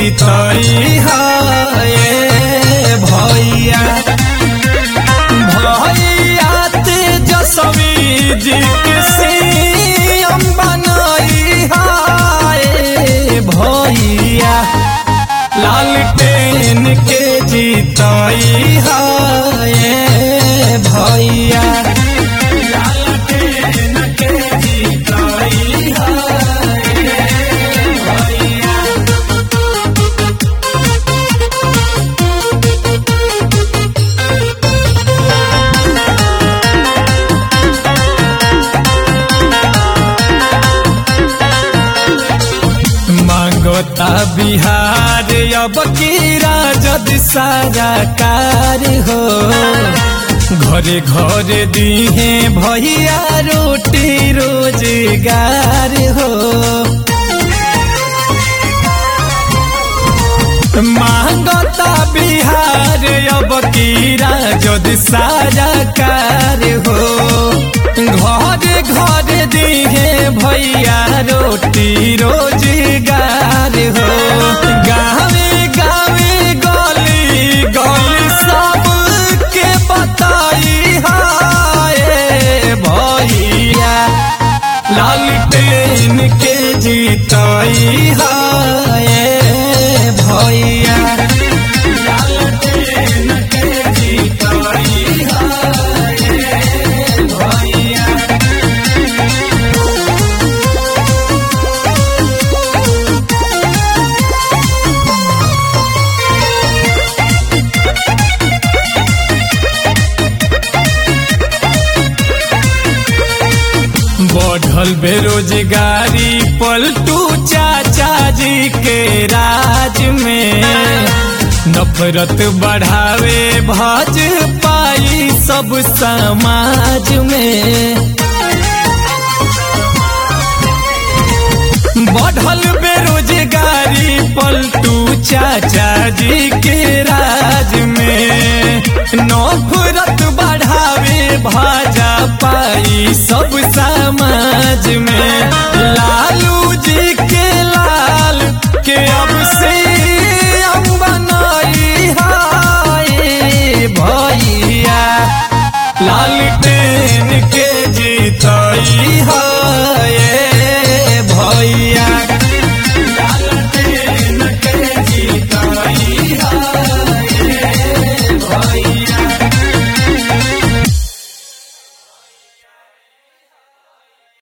जीतई हाय भैया भैया तेजस्वी जी के सीएम बनई हाय भैया लालटेन के जीतई हाय भैया लालटेन के जीतई हाय भैया। मांगोता बिहार अब की राजद सरकार हो घरे घरे दीहे भैया रोटी रोजगार हो मांगता बिहार अब की राजद सरकार हो घरे घरे दीहे भैया रोटी रोजगार हो गावे गावे गली गली सबके बताई हाय भैया लालटेन के जीतई हाय भैया लालटेन के जीतई हाय भैया। बढ़ल बेरोजगारी पलटू चाचा जी के राज में नफरत बढ़ावे भाजपाई सब समाज में बढ़ल बेरोजगारी पलटू चाचा जी के राज में नफरत बढ़ावे भाजपाई सब समाज में